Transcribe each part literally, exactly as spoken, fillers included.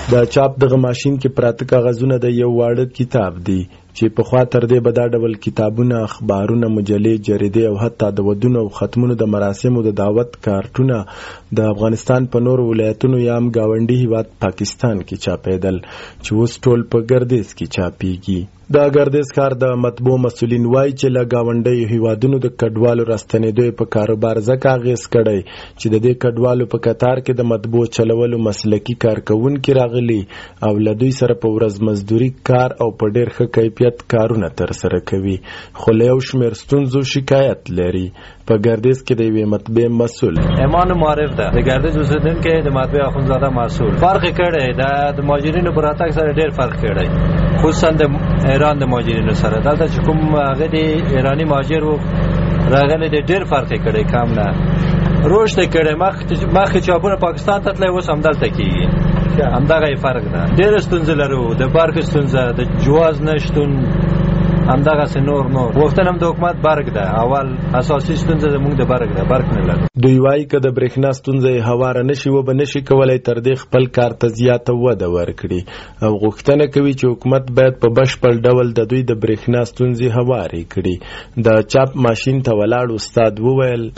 د چاپ دغه ماشین کې پراته کاغذونه د یو واړه کتاب دی چې په خوا تر دې به دا ډول کتابونه، اخبارونه، مجلې، جریدې او حتی د ودونو او ختمونو د مراسمو د دعوت کارتونه د افغانستان په نورو ولایتونو یا هم ګاونډي هیواد پاکستان کې چاپېدل چې اوس ټول په ګردیز کې چاپېږي. د ګردیز ښار د مطبوع مسؤلین وایي چې له ګاونډیو هیوادونو د کډوالو راستنېدو په کاروبار ځکه اغېز کړی چې د دې کډوالو په کتار کې د مطبوع چلولو مسلکي کارکوونکي راغلي او له دوی سره په ورځ مزدوري کار او په ډېر ښه کیفیت کارونه ترسره کوي، خو له یو شمېر ستونزو شکایت لري. په ګردیز کې د یوې مطبعې مسؤل ایمان معرف ده د ګردیز اوسېدونکی د مطبعې اخندزاده مسؤل فرق کړی د مهاجرینو په راتګ سره ډېر فرق کړی، خصوصا د ایران د مهاجرینو سره. دلته چې کوم هغه د ایراني مهاجر و راغلی دی ډېر فرق کړی، کم نه رشد کړی. مخکې چاپونه پاکستان ته تللی، اوس همدلته کېږي. همدغه فرق ده. ډېرې ستونزې لرو، د برق ستونزه، د جواز نشتون، همدغه سه نور نور غوښتنه هم د حکومت برق ده. اول اساسي ستونزه زموږ د برق ده، برق نه لرو. دوی وایي که د برېښنا ستونزه یې هواره نشي و به نشي کولی تر دې خپل کار ته زیاته وده ورکړي او غوښتنه کوي چې حکومت باید په بشپړ ډول د دوی د برېښنا ستونزې هوارې کړي. د چاپ ماشین ته ولاړ استاد وویل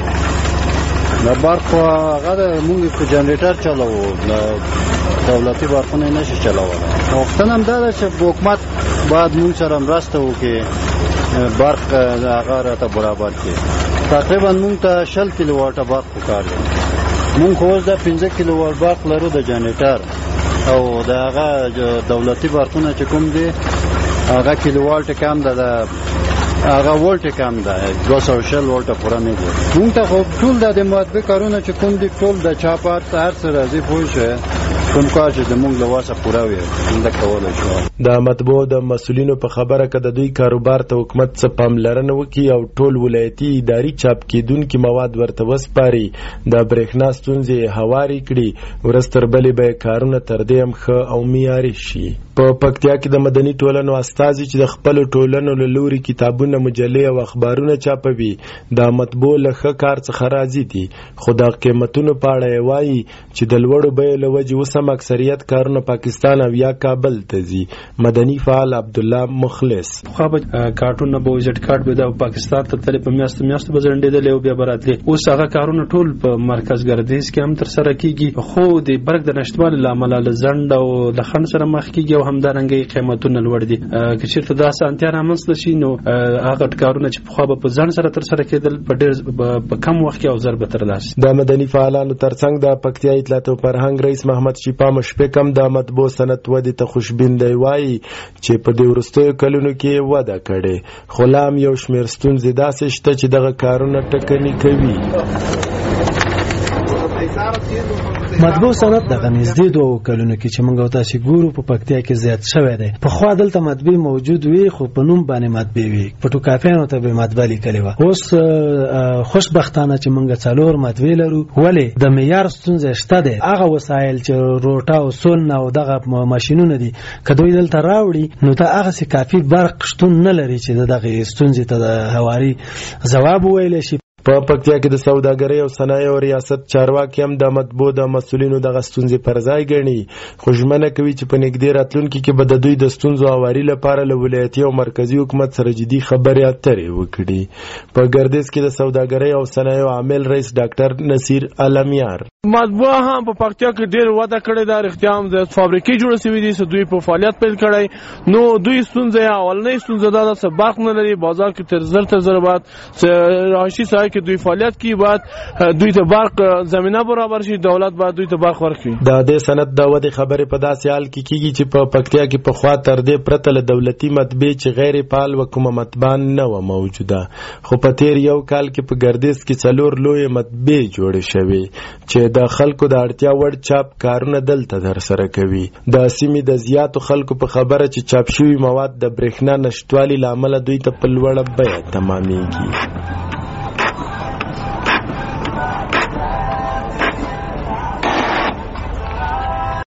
د برق هغه د موږ په جنریټر چلوو، دولتي برقونه یې نشي چلولی. غوښتنه هم دا ده چې حکومت باید موږ سره مرسته وکړي، برق هغه راته برابر کړي. تقریبا موږ ته شل کیلو واټه برق پکار دی. موږ خو اوس د پنځه کیلو واټ برق لرو د جنریټر، او د هغه دولتي برقونه چې کوم دي هغه کیلو واټ کم ده، د هغه ولټ کم ده، دوه سوه شل ولټه پوره نه دي. موږ ته خو ټول د مطبعې کارونه چې کوم دي ټول د چاپ هر څه راځي، پوه شوې کوم کار چې زموږ له واسه پوره وي همدا کولی شو. د مطبوعو د مسؤلینو په خبره که د دوی کاروبار ته حکومت څه پاملرنه وکړي او ټول ولایتي اداري چاپ کېدونکي مواد ورته وسپاري، د برېښنا ستونزې هوارې کړي، ورځ تر بلې به یې کارونه تر دې هم ښه او معیاري شي. په پکتیا کې د مدني ټولنو استازي چې د خپلو ټولنو له لوري کتابونه، مجلې او اخبارونه چاپوي د مطبوع له ښه کار څخه راضي دي، خو د قیمتونو په اړه یې وایي چې د لوړو بیو له وجې اوس هم اکثریت کارونه پاکستان او یا کابل ته ځي. مدني فعال عبدالله مخلص خو به کارټونه به وزټ کارت به د پاکستان ته تللی، په میاشتو میاشتو به ځنډېدلې او بیا به راتلې. اوس هغه کارونه ټول په مرکز ګردیز کې هم ترسره کېږي، خو د برق د نشتوالي له امله له ځنډ او له خنډ سره مخ کېږي او همدارنګه قیمتونه لوړ دي. که چېرته دا اسانتیا رامنځته شي نو هغه کارونه چې پخوا به په ځنډ سره ترسره کېدل په ډېر په کم وخت کې او ژر به ترلاسه. د مدني فعالانو ترڅنګ د پکتیا اطلاعات او فرهنګ رئیس محمد شفا مشفق هم د مطبوع صنعت ودې ته خوشبین دی، وایي چې په دې وروستیو کلونو کې وده کړې، خو لا هم یو شمېر ستونزې داسې شته چې دغه کارونه ټکني کوي. مطبوع صنعت دغه نږدې دوه کلونو کې چې موږ تاسو ګورو په پکتیا کې زیات شوی دی. پخوا دلته مطبعې موجود وي خو په نوم باندې مطبعې وي، فوټوکاپیانو ته به مطبعه لیکلې وه. اوس خوشبختانه چې موږ څلور مطبعې لرو، ولې د معیار ستونزه شته دی. هغه وسایل چې روټه او سون او دغه ماشینونه دي که دوی دلته راوړي نو ته هغسې کافي برق شتون نه لري چې دغه ستونزې ته د هواري ځواب وویلی شي. په پکتیا کې د سوداګرۍ او صنایعو ریاست چارواکي هم د مطبوع د مسؤلینو دغه ستونزې پر ځای ګڼي، خو ژمنه کوي چې په نږدې راتلونکي کې به د دوی د ستونزو هواري لپاره له ولایتي او مرکزي حکومت سره جدي خبرې اترې وکړي. په ګردیز کې د سوداګرۍ او صنایعو عامل رئیس ډاکټر نصیر علمیار مطبوع هم په پکتیا کې ډېر وده کړې ده، رښتیا هم د فابریکې جوړې شوي دي، دوی په فعالیت پیل کړی. نو دوی ستونزه اولنۍ ستونزه دا ده چې برق نه لري، بازار کې تر زر تر زر باید رهایشي ساحه کې دوی فعالیت کوي، باید دوی ته برق زمینه برابر شي، دولت باید دوی ته برق ورکړي. د دې صنعت د ودې خبرې په داسې حال کې کېږي چې په پکتیا کې پخوا تر دې پرته له دولتي مطبعې چې غیر فعال و کومه مطبعه نه وه موجوده، خو په تېر یو کال کې په ګردیز کې څلور لویې مطبعې جوړې شوې چې د خلکو د اړتیا وړ چاپ کارونه دلته ترسره کوي. د سیمې د زیاتو خلکو په خبره چې چاپ شوي مواد د برېښنا نشتوالي له امله دوی ته په لوړه بیه تمامېږي.